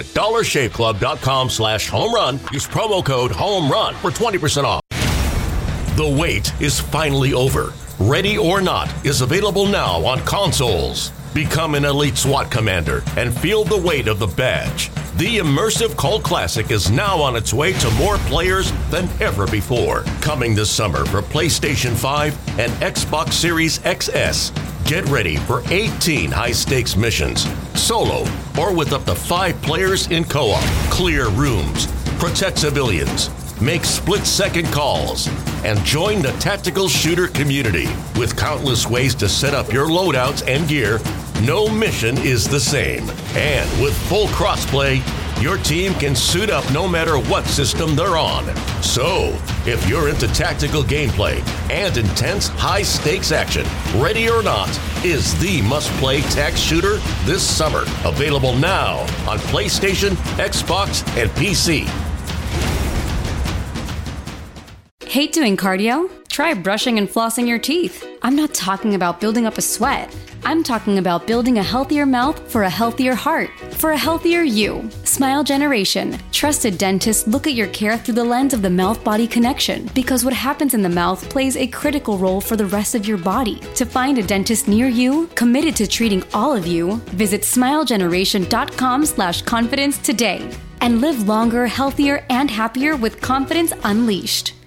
dollarshaveclub.com/homerun. Use promo code HOMERUN for 20% off. The wait is finally over. Ready or Not is available now on consoles. Become an elite SWAT commander and feel the weight of the badge. The immersive cult classic is now on its way to more players than ever before. Coming this summer for PlayStation 5 and Xbox Series XS. Get ready for 18 high-stakes missions, solo or with up to 5 players in co-op. Clear rooms, protect civilians, make split-second calls, and join the tactical shooter community. With countless ways to set up your loadouts and gear, no mission is the same. And with full crossplay, your team can suit up no matter what system they're on. So, if you're into tactical gameplay and intense high-stakes action, Ready or Not is the must-play tac shooter this summer. Available now on PlayStation, Xbox, and PC. Hate doing cardio? Try brushing and flossing your teeth. I'm not talking about building up a sweat. I'm talking about building a healthier mouth for a healthier heart, for a healthier you. Smile Generation. Trusted dentists look at your care through the lens of the mouth-body connection, because what happens in the mouth plays a critical role for the rest of your body. To find a dentist near you, committed to treating all of you, visit smilegeneration.com/confidence today and live longer, healthier, and happier with confidence unleashed.